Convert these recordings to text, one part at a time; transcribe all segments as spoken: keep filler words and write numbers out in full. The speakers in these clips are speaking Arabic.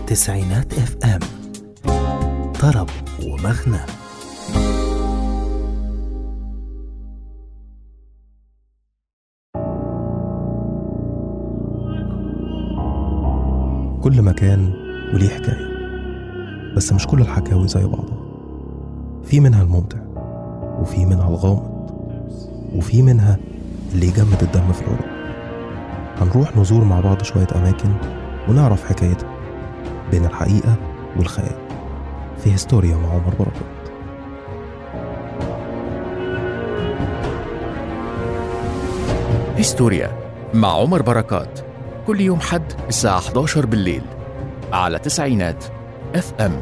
تسعينات اف ام، طرب ومغنى. كل مكان وليه حكاية، بس مش كل الحكاوي زي بعضها. في منها الممتع، وفي منها الغامض، وفي منها اللي يجمد الدم في العروق. هنروح نزور مع بعض شوية أماكن ونعرف حكايتها بين الحقيقة والخيال في هيستوريا مع عمر بركات. هيستوريا مع عمر بركات، كل يوم حد الساعة إحدى عشر بالليل على تسعينات اف ام.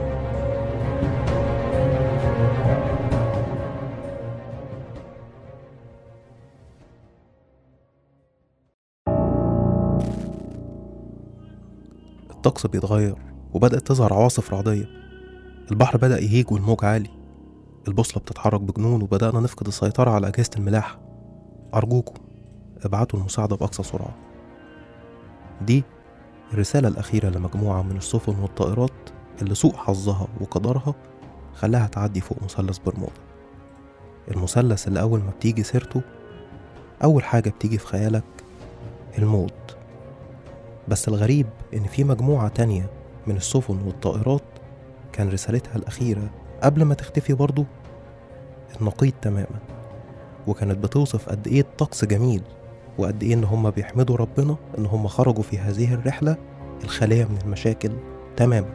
الطقس بيتغير وبدأت تظهر عواصف رعدية. البحر بدأ يهيج والموج عالي. البوصلة بتتحرك بجنون وبدأنا نفقد السيطرة على أجهزة الملاحة. أرجوكم ابعتوا المساعدة بأقصى سرعة. دي الرسالة الأخيرة لمجموعة من السفن والطائرات اللي سوء حظها وقدرها خلاها تعدي فوق مثلث برمودا. المثلث اللي أول ما بتيجي سيرته أول حاجة بتيجي في خيالك الموت. بس الغريب إن في مجموعة تانية من السفن والطائرات كان رسالتها الأخيرة قبل ما تختفي برضو النقيض تماما، وكانت بتوصف قد إيه الطقس جميل وقد إيه إن هم بيحمدوا ربنا إن هم خرجوا في هذه الرحلة الخالية من المشاكل تماما.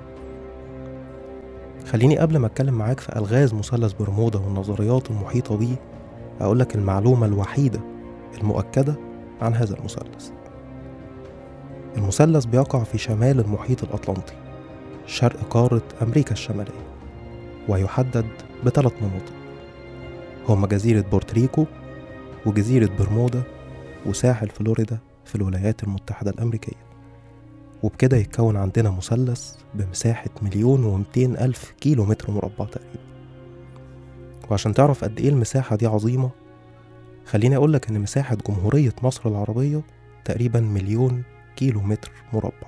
خليني قبل ما أتكلم معاك في ألغاز مثلث برمودا والنظريات المحيطة بيه أقولك المعلومة الوحيدة المؤكدة عن هذا المثلث. المثلث بيقع في شمال المحيط الأطلنطي شرق قارة أمريكا الشمالية، ويحدد بثلاث مناطق هما جزيرة بورتريكو وجزيرة برمودا وساحل فلوريدا في الولايات المتحدة الأمريكية. وبكده يتكون عندنا مثلث بمساحة مليون ومتين ألف كيلو متر مربع تقريبا. وعشان تعرف قد إيه المساحة دي عظيمة خليني أقولك إن مساحة جمهورية مصر العربية تقريبا مليون كيلو متر مربع.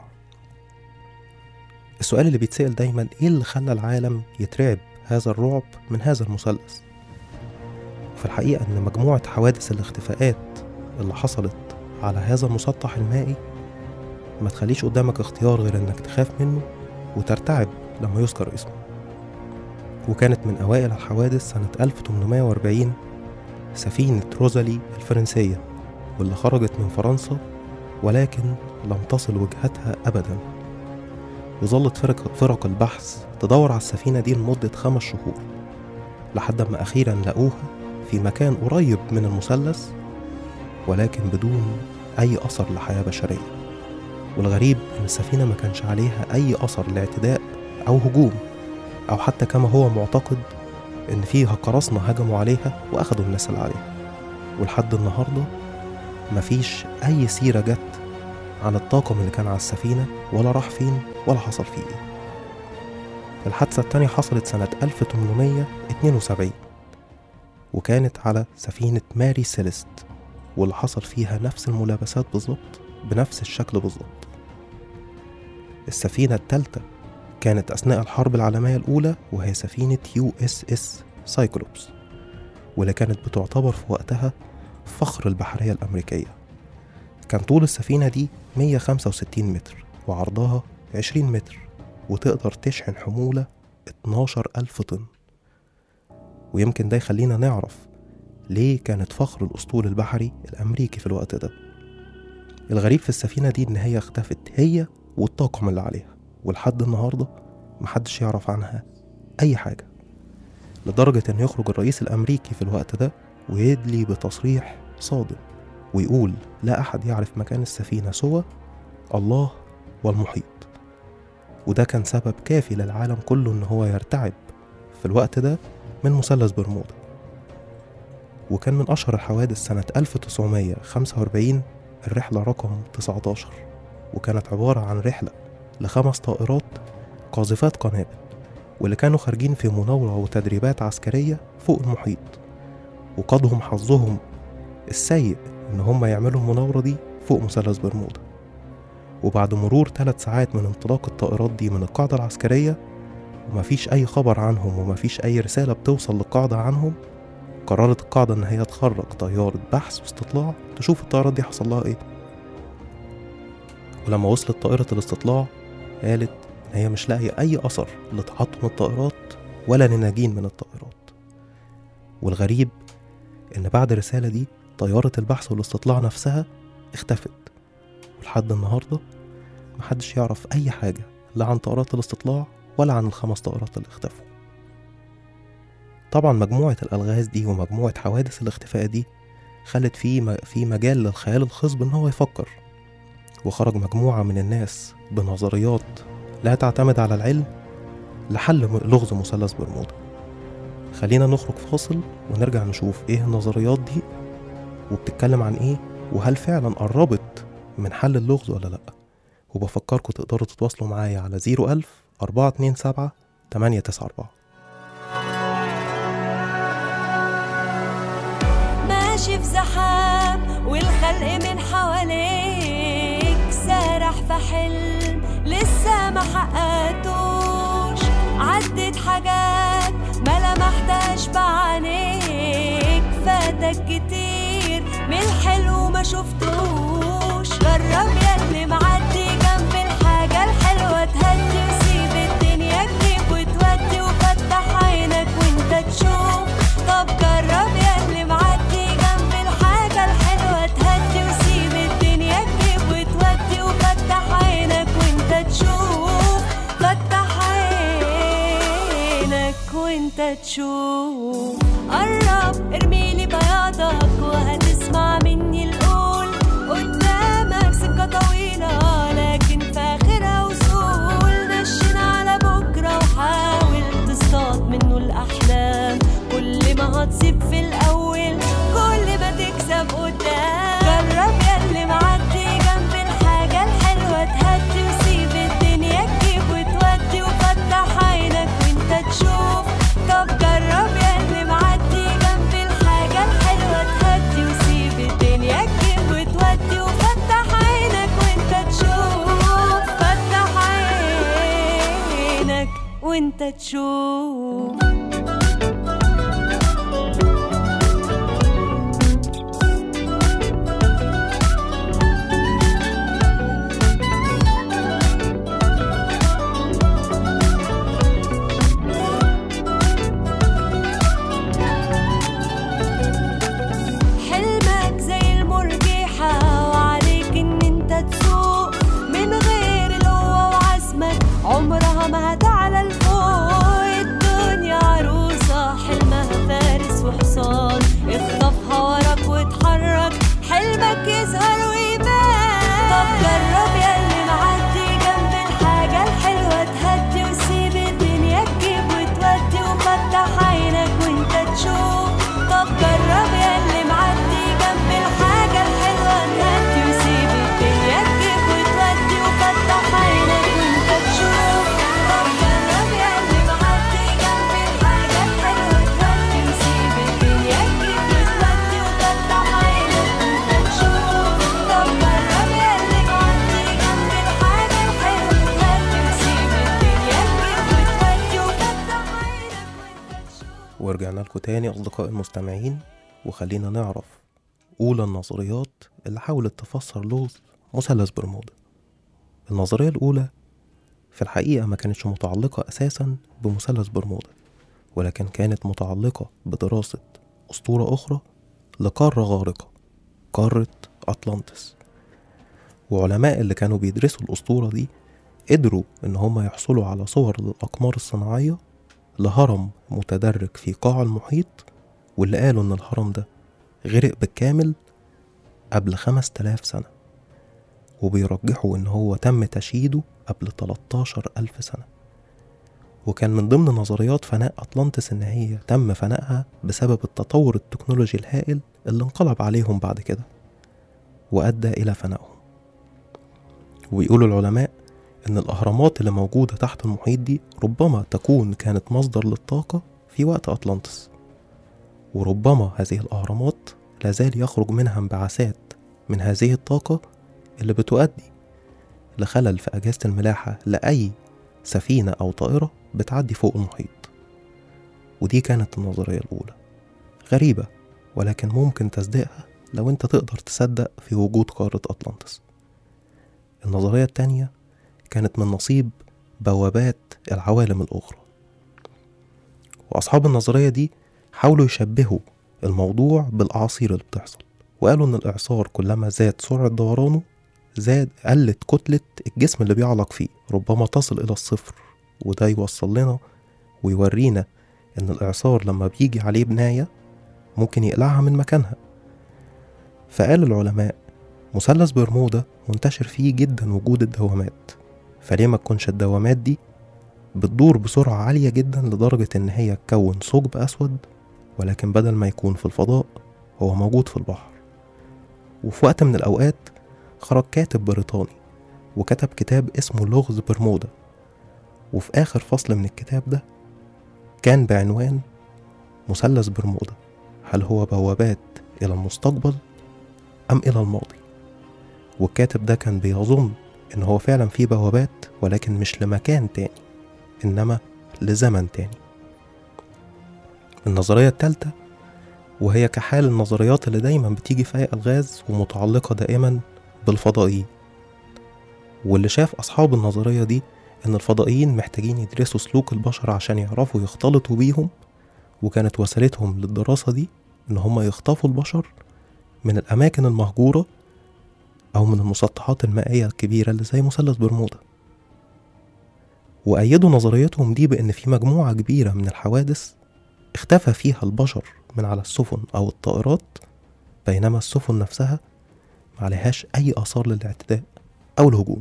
السؤال اللي بيتسأل دايما إيه اللي خلى العالم يترعب هذا الرعب من هذا المثلث؟ في الحقيقة إن مجموعة حوادث الاختفاءات اللي حصلت على هذا المسطح المائي ما تخليش قدامك اختيار غير إنك تخاف منه وترتعب لما يذكر اسمه. وكانت من أوائل الحوادث سنة ألف وثمانمائة وأربعين سفينة روزالي الفرنسية واللي خرجت من فرنسا ولكن لم تصل وجهتها أبدا. وظلت فرق, فرق البحث تدور على السفينة دي لمدة خمس شهور لحد ما أخيرا لقوها في مكان قريب من المثلث ولكن بدون أي أثر لحياة بشرية. والغريب إن السفينة ما كانش عليها أي أثر لاعتداء أو هجوم أو حتى كما هو معتقد إن فيها قراصنة هجموا عليها وأخدوا الناس اللي عليها. ولحد النهاردة مفيش أي سيرة جت عن الطاقم اللي كان على السفينة ولا راح فين ولا حصل فيه إيه. الحادثة التانية حصلت سنة ألف وثمانمائة واثنين وسبعين وكانت على سفينة ماري سيليست واللي حصل فيها نفس الملابسات بالظبط بنفس الشكل بالظبط. السفينة التالتة كانت أثناء الحرب العالمية الأولى وهي سفينة يو اس اس سايكلوبس واللي كانت بتعتبر في وقتها فخر البحرية الأمريكية. كان طول السفينة دي مية وخمسة وستين متر وعرضها عشرين متر وتقدر تشحن حمولة اتناشر ألف طن. ويمكن ده يخلينا نعرف ليه كانت فخر الأسطول البحري الأمريكي في الوقت ده. الغريب في السفينة دي إن هي اختفت هي والطاقم اللي عليها ولحد النهاردة محدش يعرف عنها أي حاجة، لدرجة أن يخرج الرئيس الأمريكي في الوقت ده ويدلي بتصريح صادم ويقول لا أحد يعرف مكان السفينة سوى الله والمحيط. وده كان سبب كافي للعالم كله إن هو يرتعب في الوقت ده من مثلث برمودا. وكان من أشهر الحوادث سنة ألف وتسعمائة وخمسة وأربعين الرحلة رقم تسعة عشر وكانت عبارة عن رحلة لخمس طائرات قاذفات قنابل واللي كانوا خارجين في مناورة وتدريبات عسكرية فوق المحيط. وقادهم حظهم السيء إن هم يعملوا المناورة دي فوق مثلث برمودا وبعد مرور ثلاث ساعات من انطلاق الطائرات دي من القاعدة العسكرية ومفيش أي خبر عنهم ومفيش أي رسالة بتوصل للقاعدة عنهم، قررت القاعدة إن هي تخرج طيارة بحث واستطلاع تشوف الطائرات دي حصل لها إيه. ولما وصلت طائرة الاستطلاع قالت إن هي مش لاقية أي أثر لتحطم الطائرات ولا لناجين من الطائرات. والغريب إن بعد الرسالة دي طيارة البحث والاستطلاع نفسها اختفت، ولحد النهاردة محدش يعرف أي حاجة لا عن طائرات الاستطلاع ولا عن الخمس طائرات اللي اختفوا. طبعا مجموعة الألغاز دي ومجموعة حوادث الاختفاء دي خلت في في مجال للخيال الخصب إن هو يفكر، وخرج مجموعة من الناس بنظريات لا تعتمد على العلم لحل لغز مثلث برمودا. خلينا نخرج فاصل ونرجع نشوف ايه النظريات دي وبتتكلم عن ايه، وهل فعلا قربت من حل اللغز ولا لأ. وبفكركم تقدروا تتواصلوا معايا على زيرو ألف أربعة اتنين سبعة تمانية تسعة أربعة. ماشي في زحام والخلق من حواليك، سارح في حلم لسه ما حققتوش، عدت حاجات ما لمحتهاش بعينيك، فاتك كتير من الحلو ما شفتوش. جرب ياللي معدي جنب الحاجة الحلوة تهدي وسيب الدنيا تجيب وتودي، وفتح عينك وانت تشوف. طب جرب ياللي معدي جنب الحاجة الحلوة تهدي وسيب الدنيا تجيب وتودي، وفتح عينك وانت تشوف. فتح عينك وانت تشوف. قرب ارميلي بياضك وهتسمع مني القول، قدامك سكة طويلة لكن في آخرها وصول. نشن على بكرة وحاول تصطاد منه الأحلام، كل ما هتصيب في الأول كل ما تكسب قدام. جرب ياللي معدي جنب الحاجة الحلوة تهدي وسيب الدنيا تجيب وتودي، وفتح عينك وانت تشوف. طب جرب ياللي معدي جنب الحاجة الحلوة تهدي وسيب الدنيا تجيب وتودي، وفتح عينك وانت تشوف. فتح عينك وانت تشوف. عمرها ما هتعلى لفوق، الدنيا عروسة حلمها فارس وحصان، اخطفها وراك واتحرك حلمك يظهر ويبان. طب جرب ياللي معدي جنب الحاجة الحلوة تهدي وسيب الدنيا تجيب وتودي، وفتح عينك وانت تشوف. طب جرب ياللي معدي جنب الحاجة الحلوة تهدي وسيب الدنيا تجيب وتودي، وفتح عينك وانت تشوف. ورجعنا لكم تاني أصدقائي المستمعين، وخلينا نعرف أولى النظريات اللي حاولت تفسر لغز مثلث برمودا. النظرية الأولى في الحقيقة ما كانتش متعلقة أساسا بمثلث برمودا، ولكن كانت متعلقة بدراسة أسطورة أخرى لقارة غارقة، قارة أطلانتس. وعلماء اللي كانوا بيدرسوا الأسطورة دي قدروا إن هم يحصلوا على صور للأقمار الصناعية لهرم متدرج في قاع المحيط، واللي قالوا إن الهرم ده غرق بالكامل قبل خمس تلاف سنة، وبيرجحوا إن هو تم تشييده قبل تلتاشر ألف سنة. وكان من ضمن نظريات فناء أطلانتس إن هي تم فنائها بسبب التطور التكنولوجي الهائل اللي انقلب عليهم بعد كده وأدى إلى فنائهم. ويقولوا العلماء إن الأهرامات اللي موجودة تحت المحيط دي ربما تكون كانت مصدر للطاقة في وقت أطلانتس، وربما هذه الأهرامات لازال يخرج منها انبعاثات من هذه الطاقة اللي بتؤدي لخلل في أجهزة الملاحة لأي سفينة أو طائرة بتعدي فوق المحيط. ودي كانت النظرية الأولى، غريبة ولكن ممكن تصديقها لو انت تقدر تصدق في وجود قارة أطلانتس. النظرية التانية كانت من نصيب بوابات العوالم الأخرى، وأصحاب النظرية دي حاولوا يشبهوا الموضوع بالأعاصير اللي بتحصل، وقالوا إن الإعصار كلما زاد سرعة دورانه زاد قلت كتلة الجسم اللي بيعلق فيه، ربما تصل إلى الصفر. وده يوصل لنا ويورينا إن الإعصار لما بيجي عليه بناية ممكن يقلعها من مكانها. فقال العلماء مثلث برمودا منتشر فيه جدا وجود الدوامات، فليه ما تكونش الدوامات دي بتدور بسرعة عالية جدا لدرجة إن هي تكون ثقب أسود، ولكن بدل ما يكون في الفضاء هو موجود في البحر. وفي وقت من الأوقات خرج كاتب بريطاني وكتب كتاب اسمه لغز برمودا، وفي آخر فصل من الكتاب ده كان بعنوان مثلث برمودا، هل هو بوابات إلى المستقبل أم إلى الماضي؟ والكاتب ده كان بيظن إن هو فعلا فيه بوابات، ولكن مش لمكان تاني إنما لزمن تاني. النظرية الثالثة وهي كحال النظريات اللي دايما بتيجي في أي ألغاز ومتعلقة دائما بالفضائيين، واللي شاف أصحاب النظرية دي إن الفضائيين محتاجين يدرسوا سلوك البشر عشان يعرفوا يختلطوا بيهم، وكانت وسيلتهم للدراسة دي إن هم يخطفوا البشر من الأماكن المهجورة أو من المسطحات المائية الكبيرة اللي زي مثلث برمودا. وأيدوا نظريتهم دي بأن في مجموعة كبيرة من الحوادث اختفى فيها البشر من على السفن أو الطائرات، بينما السفن نفسها معلهاش أي آثار للاعتداء أو الهجوم.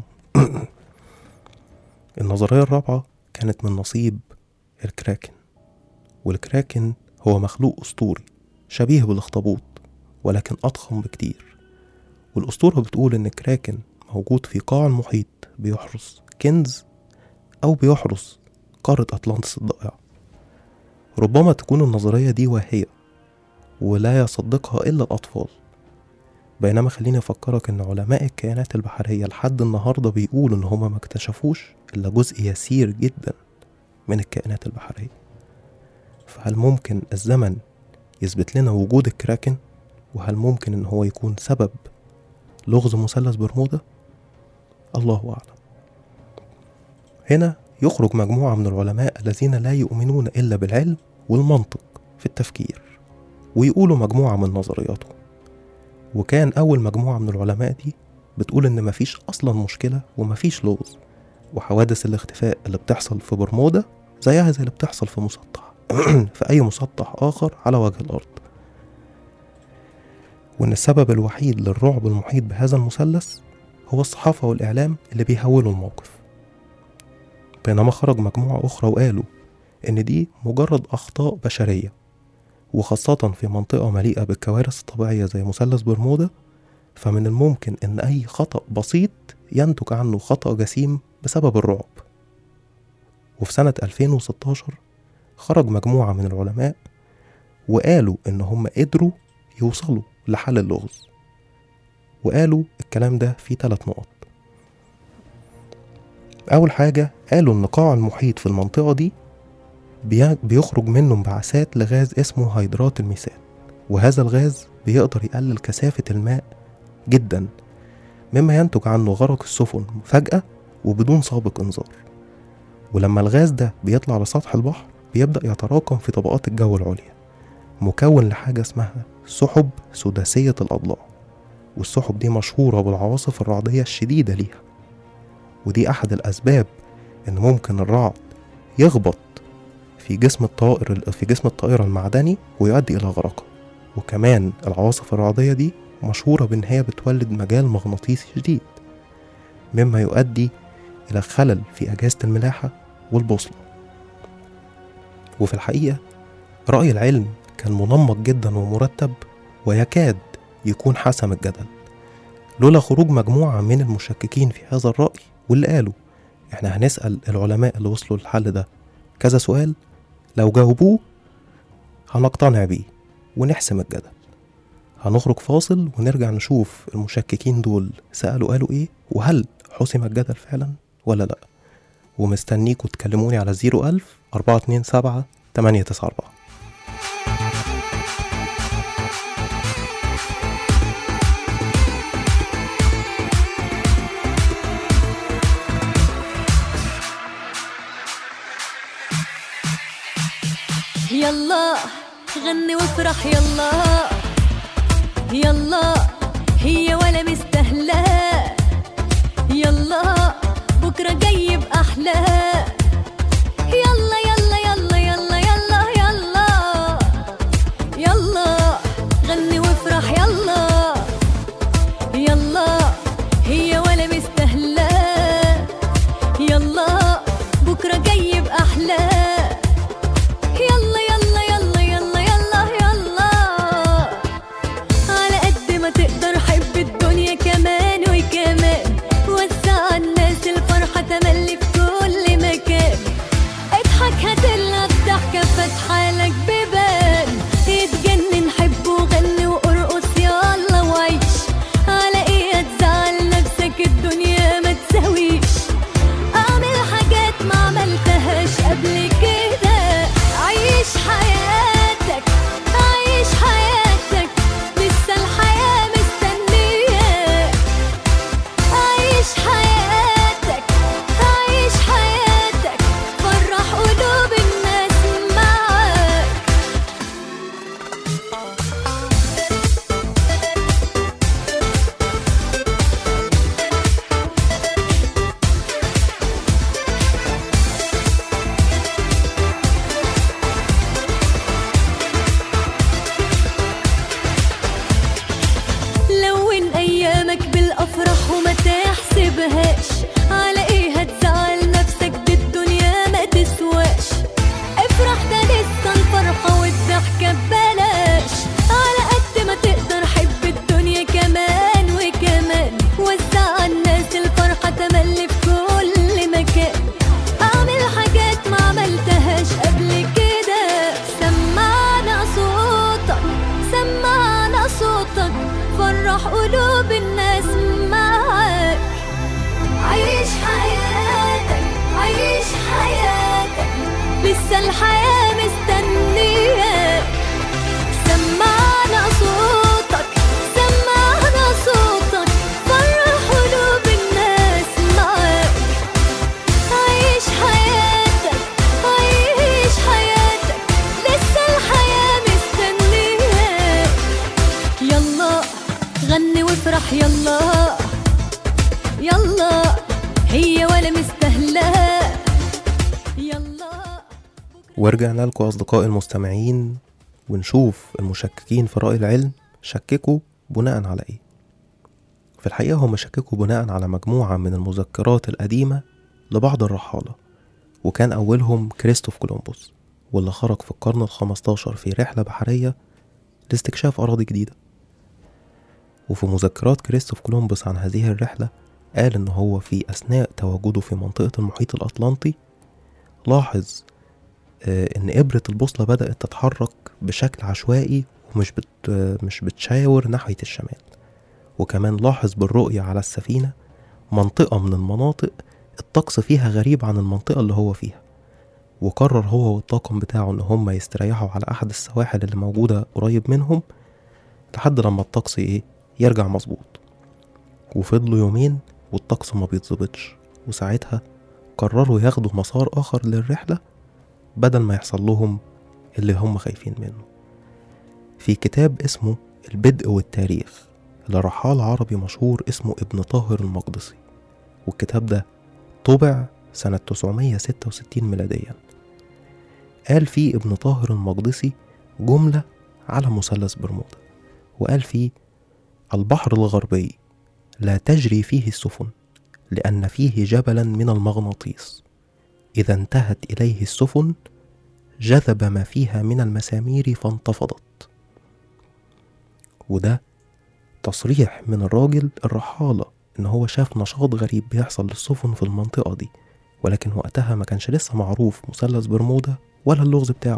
النظرية الرابعة كانت من نصيب الكراكن، والكراكن هو مخلوق أسطوري شبيه بالاخطبوط ولكن أضخم بكتير. والأسطورة بتقول إن الكراكن موجود في قاع المحيط بيحرس كنز أو بيحرس قارة أطلانتس الضائعة. ربما تكون النظرية دي واهية ولا يصدقها إلا الأطفال، بينما خليني أفكرك إن علماء الكائنات البحرية لحد النهاردة بيقولوا إن هما ما اكتشفوش إلا جزء يسير جدا من الكائنات البحرية. فهل ممكن الزمن يثبت لنا وجود الكراكن؟ وهل ممكن إن هو يكون سبب لغز مثلث برمودا؟ الله أعلم. هنا يخرج مجموعة من العلماء الذين لا يؤمنون إلا بالعلم والمنطق في التفكير ويقولوا مجموعة من نظرياتهم. وكان أول مجموعة من العلماء دي بتقول إن مفيش أصلا مشكلة ومفيش لغز، وحوادث الاختفاء اللي بتحصل في برمودا زيها زي اللي بتحصل في مسطح في أي مسطح آخر على وجه الأرض، وإن السبب الوحيد للرعب المحيط بهذا المثلث هو الصحافة والإعلام اللي بيهولوا الموقف. بينما خرج مجموعة أخرى وقالوا إن دي مجرد أخطاء بشرية، وخاصة في منطقة مليئة بالكوارث الطبيعية زي مثلث برمودا، فمن الممكن إن أي خطأ بسيط ينتج عنه خطأ جسيم بسبب الرعب. وفي سنة ألفين وستاشر خرج مجموعة من العلماء وقالوا إن هم قدروا يوصلوا لحل اللغز، وقالوا الكلام ده في ثلاث نقط. أول حاجة قالوا إن قاع المحيط في المنطقة دي بيخرج منه انبعاثات لغاز اسمه هيدرات الميثان، وهذا الغاز بيقدر يقلل كثافة الماء جدا، مما ينتج عنه غرق السفن فجأة وبدون سابق انذار. ولما الغاز ده بيطلع لسطح البحر بيبدأ يتراكم في طبقات الجو العليا، مكون لحاجة اسمها سحب سداسية الأضلاع، والسحب دي مشهورة بالعواصف الرعدية الشديدة ليها، ودي أحد الأسباب إن ممكن الرعد يخبط في جسم الطائر في جسم الطائرة المعدني ويؤدي إلى غرقه. وكمان العواصف الرعدية دي مشهورة بأن هي بتولد مجال مغناطيسي شديد، مما يؤدي إلى خلل في أجهزة الملاحة والبوصلة. وفي الحقيقة رأي العلم كان منمق جدا ومرتب، ويكاد يكون حسم الجدل لولا خروج مجموعة من المشككين في هذا الرأي، واللي قالوا احنا هنسأل العلماء اللي وصلوا للحل ده كذا سؤال، لو جاوبوه هنقتنع بيه ونحسم الجدل. هنخرج فاصل ونرجع نشوف المشككين دول سألوا قالوا ايه، وهل حسم الجدل فعلا ولا لأ؟ ومستنيكوا تكلموني على زيرو ألف أربعة اتنين سبعة تمانية تسعة أربعة. يلا غني وافرح يلا يلا هي ولا مستهلة يلا بكرة جاي بأحلى يلا يلا يلا يلا يلا يلا يلا غني وافرح يلا يلا هي ولا مستهلة يلا بكرة جاي بأحلى يلا يلا يلا يلا يلا يلا على قد ما تقدر حب الدنيا كمان وكمان وسع الناس الفرحة تملي في كل مكان اضحك هتلقى الضحكة فاتحة لك بيبان اتجنن حب وغني وارقص يلا وعيش على ايه هتزعل نفسك الدنيا ما تساويش اعمل حاجات ما عملتهاش قبل كده عيش حياتك عيش حياتك لسه الحياة مستنياك عيش حياتك عيش حياتك فرح قلوب الناس معاك لون ايامك بالافراح وما تحسبهاش على ايه هتزعل نفسك دي الدنيا ما تسواش افرح ده لسه الفرحة والضحكة ببلاش على قد ما تقدر حب الدنيا كمان وكمان وسع الناس الفرحة تملي في كل مكان اعمل حاجات ما عملتهاش قبل كده سمعنا صوتك سمعنا صوتك فرح قلوب الناس معاك عيش حياتك عيش حياتك لسه الحياة مستنياك سمعنا صوتك سمعنا صوتك فرح قلوب الناس معاك عيش حياتك عيش حياتك لسه الحياة مستنياك يلا غني وافرح يلا يلا هي ولا مستهلة يلا ورجعنا لكم أصدقائي المستمعين ونشوف المشككين في رأي العلم شككوا بناء على إيه. في الحقيقة هم شككوا بناء على مجموعة من المذكرات القديمة لبعض الرحالة، وكان أولهم كريستوف كولومبوس واللي خرج في القرن الخمستاشر في رحلة بحرية لاستكشاف أراضي جديدة. وفي مذكرات كريستوف كولومبوس عن هذه الرحلة قال إن هو في أثناء تواجده في منطقة المحيط الأطلنطي لاحظ إن إبرة البوصلة بدأت تتحرك بشكل عشوائي ومش بت مش بتشاور ناحية الشمال. وكمان لاحظ بالرؤية على السفينة منطقة من المناطق الطقس فيها غريب عن المنطقة اللي هو فيها، وقرر هو والطاقم بتاعه إن هم يستريحوا على أحد السواحل اللي موجودة قريب منهم لحد لما الطقس إيه يرجع مظبوط. وفضلوا يومين والطقس ما بيتظبطش، وساعتها قرروا ياخدوا مسار آخر للرحلة بدل ما يحصل لهم اللي هم خايفين منه. في كتاب اسمه البدء والتاريخ لرحال عربي مشهور اسمه ابن طاهر المقدسي، والكتاب ده طبع سنة تسعمية ستة وستين ميلاديا. قال فيه ابن طاهر المقدسي جملة على مثلث برمودا، وقال فيه: البحر الغربي لا تجري فيه السفن لأن فيه جبلا من المغناطيس، إذا انتهت إليه السفن جذب ما فيها من المسامير فانتفضت. وده تصريح من الراجل الرحالة إن هو شاف نشاط غريب بيحصل للسفن في المنطقة دي، ولكن وقتها ما كانش لسه معروف مثلث برمودا ولا اللغز بتاعه.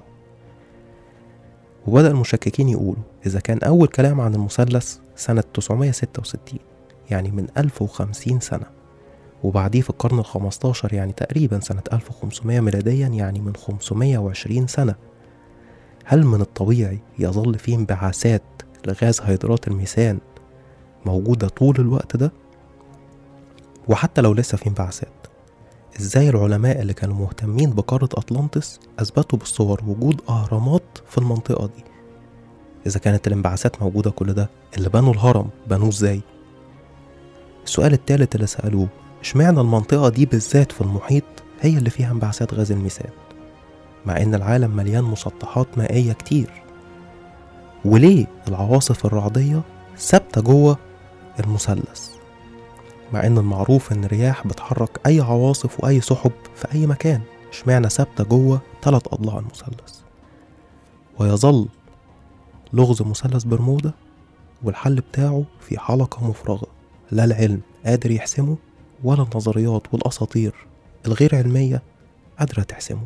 وبدأ المشككين يقولوا إذا كان أول كلام عن المثلث سنة تسعمية ستة وستين، يعني من ألف وخمسين سنة، وبعديه في القرن الخمستاشر يعني تقريبا سنة ألف وخمسمائة ميلاديا، يعني من خمسمائة وعشرين سنة، هل من الطبيعي يظل فيه انبعاثات لغاز هيدرات الميثان موجودة طول الوقت ده؟ وحتى لو لسه فيه انبعاثات، ازاي العلماء اللي كانوا مهتمين بقارة أطلانتس أثبتوا بالصور وجود أهرامات في المنطقة دي؟ إذا كانت الانبعاثات موجودة كل ده، اللي بنوا الهرم بنوه ازاي؟ السؤال الثالث اللي سألوه، اشمعنى المنطقة دي بالذات في المحيط هي اللي فيها انبعاثات غاز الميثان مع ان العالم مليان مسطحات مائية كتير؟ وليه العواصف الرعدية ثابتة جوه المثلث مع ان المعروف ان الرياح بتحرك اي عواصف واي سحب في اي مكان؟ اشمعنى ثابتة جوه ثلاث اضلاع المثلث؟ ويظل لغز مثلث برمودا والحل بتاعه في حلقة مفرغة، لا العلم قادر يحسمه ولا النظريات والأساطير الغير علمية قادرة تحسمه.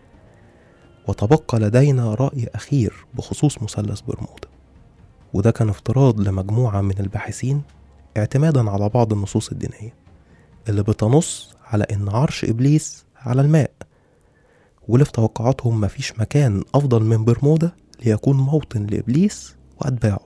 وتبقى لدينا رأي أخير بخصوص مثلث برمودا، وده كان افتراض لمجموعة من الباحثين اعتمادا على بعض النصوص الدينية اللي بتنص على إن عرش إبليس على الماء، واللي في توقعاتهم مفيش مكان أفضل من برمودا ليكون موطن لإبليس وأتباعه.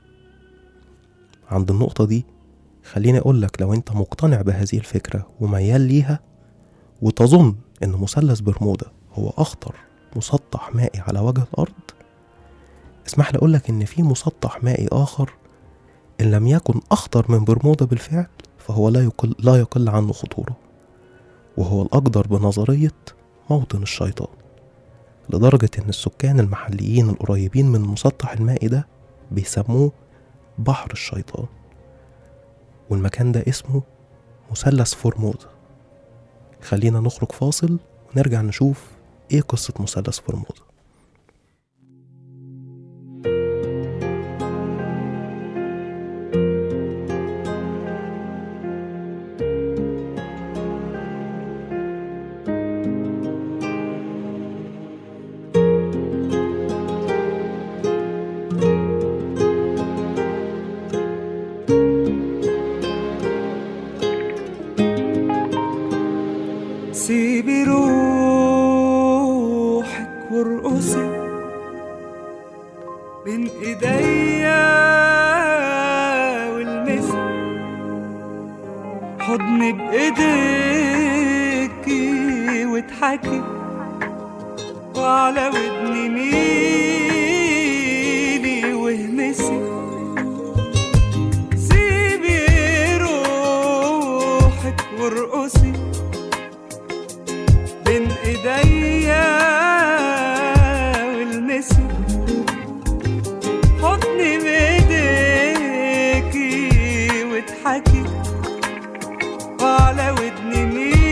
عند النقطة دي خليني أقولك، لو أنت مقتنع بهذه الفكرة وميال ليها وتظن إن مثلث برمودا هو أخطر مسطح مائي على وجه الأرض، اسمح لي أقولك إن في مسطح مائي آخر إن لم يكن أخطر من برمودا بالفعل فهو لا يقل, لا يقل عنه خطورة، وهو الأقدر بنظرية موطن الشيطان، لدرجة إن السكان المحليين القريبين من المسطح المائي ده بيسموه بحر الشيطان، والمكان ده اسمه مثلث فورموزا. خلينا نخرج فاصل ونرجع نشوف ايه قصة مثلث فورموزا. سيبي روحك وارقصي بين ايديا والمسك حضني بايديكي واضحكي وعلى ودني ميلي واهمسي. سيبي روحك وارقصي بين ايديا والمسي حضني بايديكي واضحكي وعلى ودني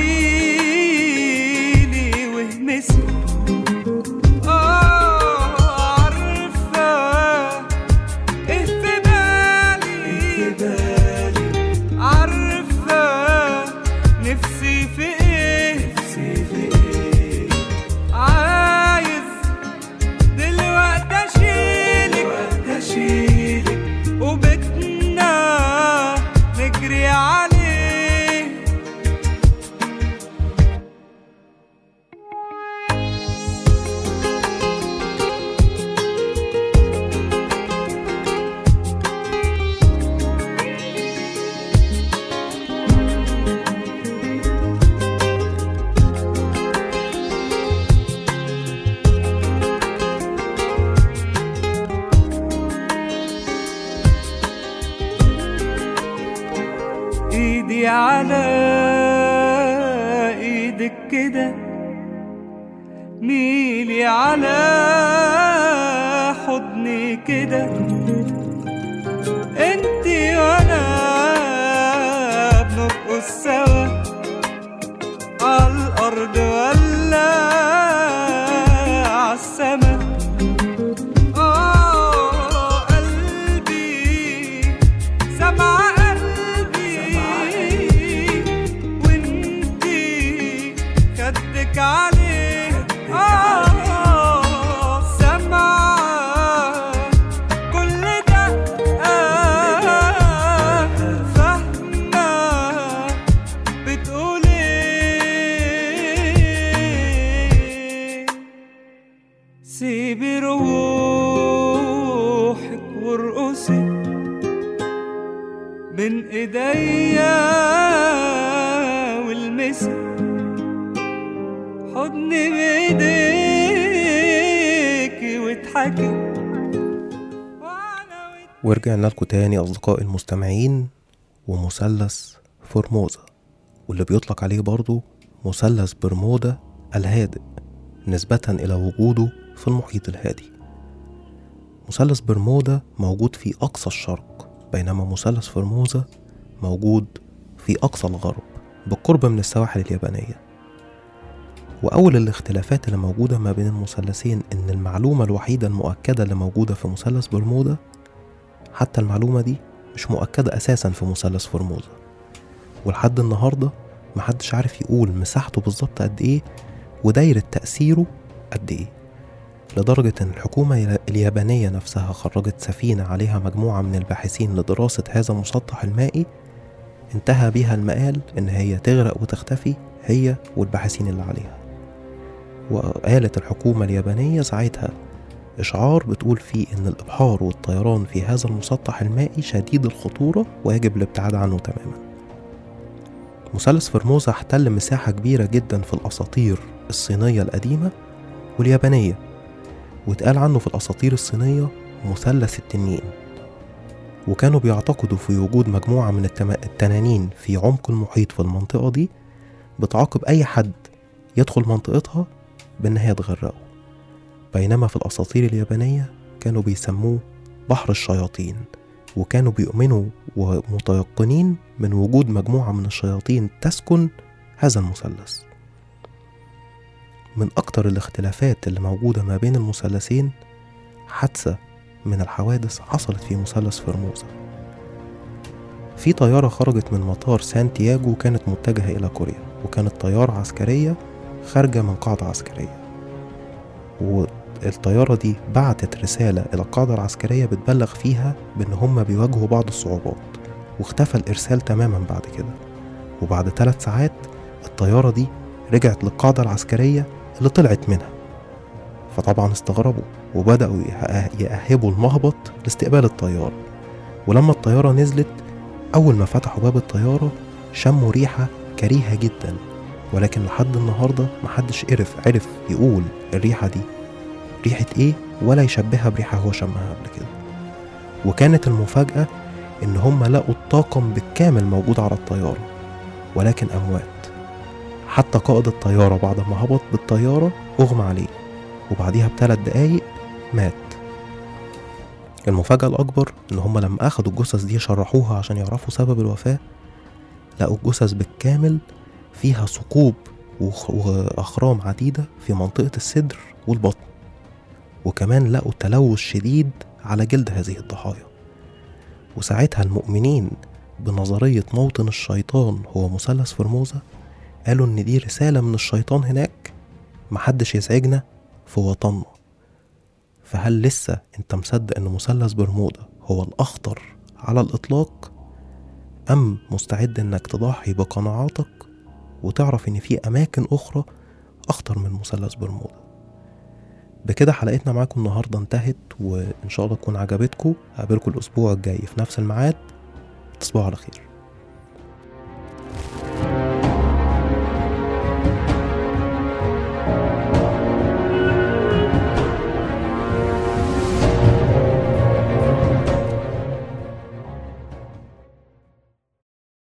ميلي واهمسي. اه عارفة ايه في بالي عارفة نفسي في ايه عايز دلوقتي اشيلك وبيتنا نجري عليه. ايدي على ايدك كده ميلي على حضني كده انتي وانا بنرقص سوا عالارض ولا عالسما. اه قلبي سمع عليه آه سمع كل ده آه فهمة بت سيبي روحك وارقصي بين ايديا والمسي حضني بايديكي واضحكي. ورجعنا لكم تاني أصدقائي المستمعين. ومثلث فورموزا واللي بيطلق عليه برضو مثلث برمودا الهادئ نسبة إلى وجوده في المحيط الهادي. مثلث برمودا موجود في أقصى الشرق، بينما مثلث فورموزا موجود في أقصى الغرب بالقرب من السواحل اليابانية. وأول الاختلافات اللي موجودة ما بين المثلثين إن المعلومة الوحيدة المؤكدة اللي موجودة في مثلث برمودا، حتى المعلومة دي مش مؤكدة أساسا في مثلث فورموزا، ولحد النهاردة محدش عارف يقول مساحته بالظبط قد إيه ودايرة تأثيره قد إيه، لدرجة إن الحكومة اليابانية نفسها خرجت سفينة عليها مجموعة من الباحثين لدراسة هذا المسطح المائي انتهى بها المآل إن هي تغرق وتختفي هي والباحثين اللي عليها. وقالت الحكومة اليابانية ساعتها إشعار بتقول فيه إن الإبحار والطيران في هذا المسطح المائي شديد الخطورة ويجب الابتعاد عنه تماما. مثلث فورموزا احتل مساحة كبيرة جدا في الأساطير الصينية القديمة واليابانية، واتقال عنه في الأساطير الصينية مثلث التنين، وكانوا بيعتقدوا في وجود مجموعة من التنانين في عمق المحيط في المنطقة دي بتعاقب أي حد يدخل منطقتها بأن هي تغرقه. بينما في الأساطير اليابانية كانوا بيسموه بحر الشياطين، وكانوا بيؤمنوا ومتيقنين من وجود مجموعة من الشياطين تسكن هذا المثلث. من أكتر الاختلافات اللي موجودة ما بين المثلثين حادثة من الحوادث حصلت في مثلث فورموزا. في طيارة خرجت من مطار سانتياغو كانت متجهة إلى كوريا، وكانت طيارة عسكرية خارجة من قاعدة عسكرية، والطيارة دي بعتت رسالة إلى القاعدة العسكرية بتبلغ فيها بأن هم بيواجهوا بعض الصعوبات، واختفى الإرسال تماما بعد كده. وبعد ثلاث ساعات الطيارة دي رجعت للقاعدة العسكرية اللي طلعت منها، فطبعا استغربوا وبدأوا يأهبوا المهبط لاستقبال الطيارة. ولما الطيارة نزلت أول ما فتحوا باب الطيارة شموا ريحة كريهة جدا، ولكن لحد النهاردة محدش عرف عرف يقول الريحة دي ريحة ايه ولا يشبهها بريحة هو شمها قبل كده. وكانت المفاجأة ان هم لقوا الطاقم بالكامل موجود على الطيارة ولكن أموات. حتى قائد الطيارة بعد ما هبط بالطيارة أغمى عليه، وبعديها بثلاث دقايق مات. المفاجأة الأكبر إن هم لما أخدوا الجثث دي شرحوها عشان يعرفوا سبب الوفاة، لقوا الجثث بالكامل فيها ثقوب وأخرام عديدة في منطقة الصدر والبطن، وكمان لقوا تلوث شديد على جلد هذه الضحايا. وساعتها المؤمنين بنظرية موطن الشيطان هو مثلث فورموزا قالوا إن دي رسالة من الشيطان هناك محدش يزعجنا في وطننا. فهل لسه انت مصدق ان مثلث برمودا هو الأخطر على الإطلاق، أم مستعد انك تضحي بقناعاتك وتعرف ان في أماكن أخرى أخطر من مثلث برمودا؟ بكده حلقتنا معاكم النهاردة انتهت، وإن شاء الله تكون عجبتكم. هقابلكم الأسبوع الجاي في نفس الميعاد. تصبحوا على خير.